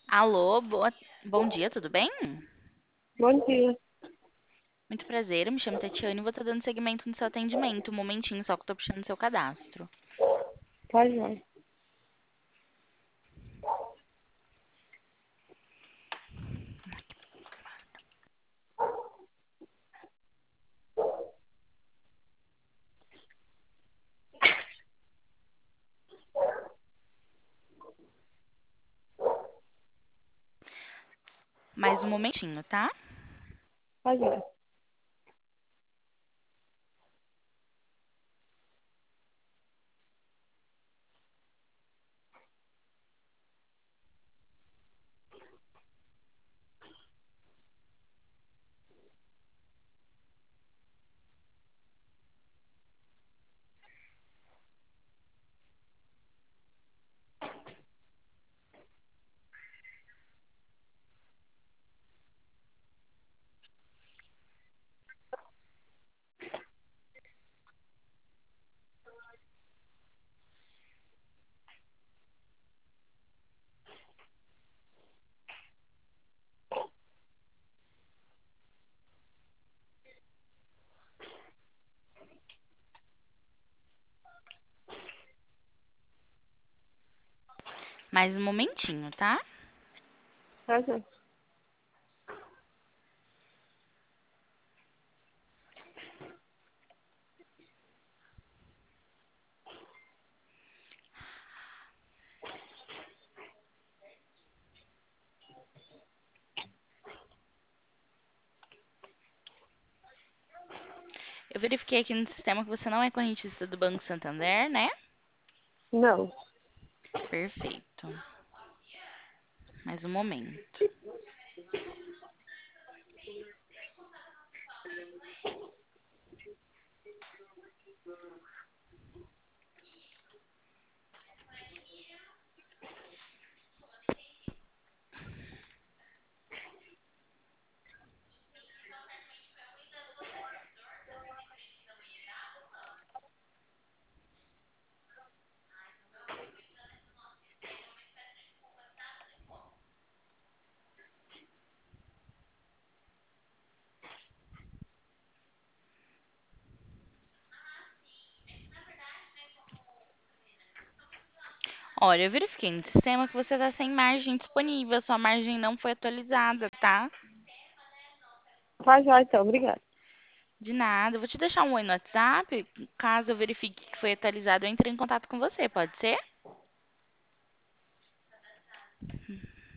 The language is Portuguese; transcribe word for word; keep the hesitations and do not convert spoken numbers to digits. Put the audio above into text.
Alô, boa... bom dia, tudo bem? Bom dia. Muito prazer, eu me chamo Tatiane e vou estar dando seguimento no seu atendimento. Um momentinho só que eu tô puxando seu cadastro. Tá jóia. Mais um momentinho, tá? Tá jóia. Mais um momentinho, tá? Tá jóia. Eu verifiquei aqui no sistema que você não é correntista do Banco Santander, né? Não. Perfeito. Mais um momento. Olha, eu verifiquei no sistema que você está sem margem disponível, sua margem não foi atualizada, tá? Tá jóia, então. Obrigada. De nada, eu vou te deixar um oi no WhatsApp. Caso eu verifique que foi atualizado, eu entre em contato com você, pode ser?